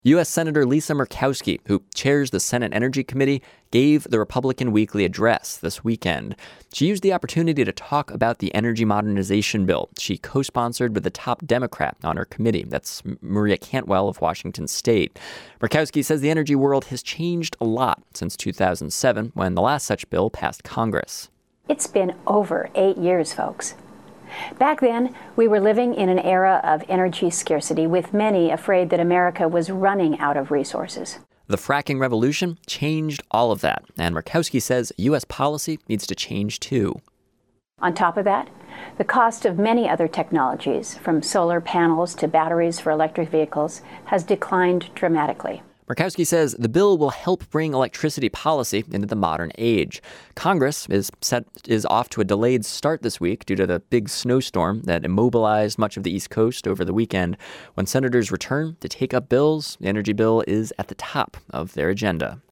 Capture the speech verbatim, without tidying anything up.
U S. Senator Lisa Murkowski, who chairs the Senate Energy Committee, gave the Republican Weekly Address this weekend. She used the opportunity to talk about the energy modernization bill she co-sponsored with the top Democrat on her committee. That's Maria Cantwell of Washington State. Murkowski says the energy world has changed a lot since two thousand seven, when the last such bill passed Congress. It's been over eight years, folks. Back then, we were living in an era of energy scarcity, with many afraid that America was running out of resources. The fracking revolution changed all of that, and Murkowski says U S policy needs to change too. On top of that, the cost of many other technologies, from solar panels to batteries for electric vehicles, has declined dramatically. Murkowski says the bill will help bring electricity policy into the modern age. Congress is set is off to a delayed start this week due to the big snowstorm that immobilized much of the East Coast over the weekend. When senators return to take up bills, the energy bill is at the top of their agenda.